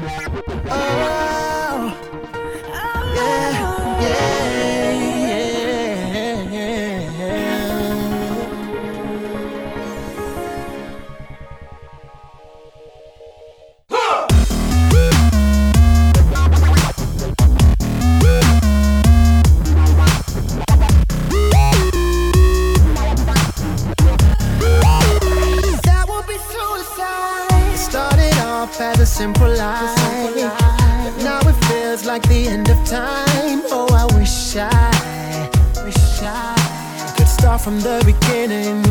Oh, yeah, that would be suicide. Started off as a simple life, but now it feels like the end of time. Oh, I wish I could start from the beginning.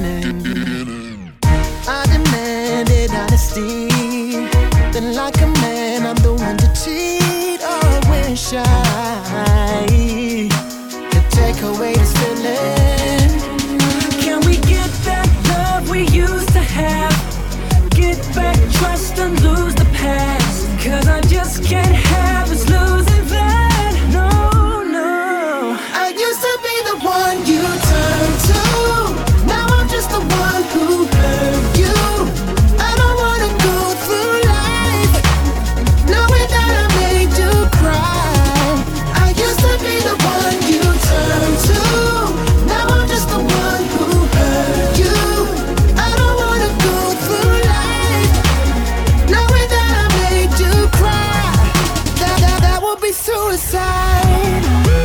I demanded honesty, then like a man I'm the one to cheat. Oh, I wish I could take away this feeling. Can we get that love we used to have? Get back trust and lose the past. Cause I just can't have us losing that. No, no. I used to be the one you turn to. Now I'm just the one who hurt you. I don't wanna go through life knowing that I made you cry. I used to be the one you turn to. Now I'm just the one who hurt you. I don't wanna go through life knowing that I made you cry. That would be suicide.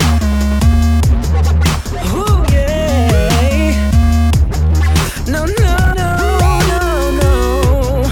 Ooh, yeah. No, no, no, no, no.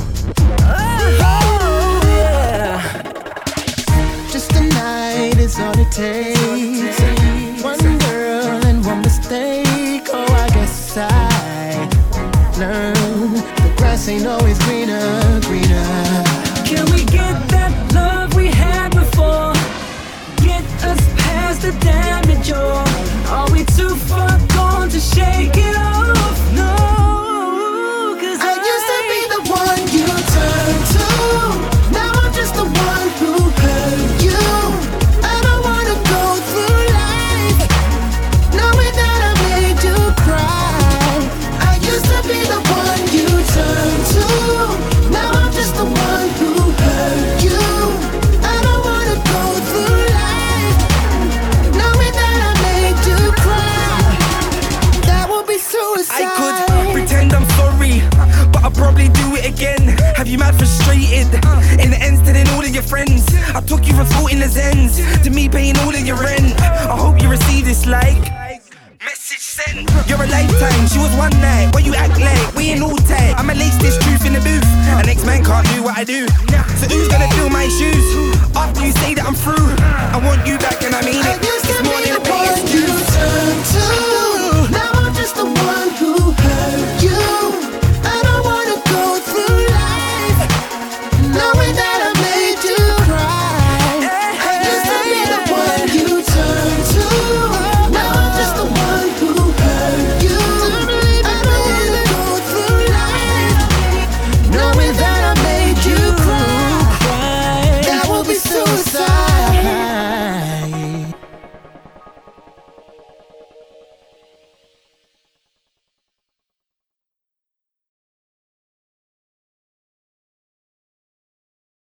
Oh, yeah. Just a night is all it takes. One girl and one mistake. Oh, I guess I learned the grass ain't always greener. Can we get that love we had before? Get us past the damage, or are we too far gone to shake it off? No, cause I used to be the one you turn to. Now I'm just the one who hurt you. I don't wanna go through life knowing that I made you cry. I used to be the one you turn to. Now I'm just the one who hurt you. I don't wanna go through life knowing that I made you cry. That would be suicide. I could pretend I'm sorry, but I'll probably do it again. Have you mad frustrated? In the ends, telling all of your friends I took you from school in the Zens to me paying all of your rent. I hope you receive this like message sent. You're a lifetime, she was one night. Why you act like we ain't all tight? I'ma lace this truth in the booth. An ex-man can't do what I do. So who's gonna fill my shoes? After you say that I'm through, I want you back and I mean I it. used to It's more be than the a one biggest you excuse. turn to.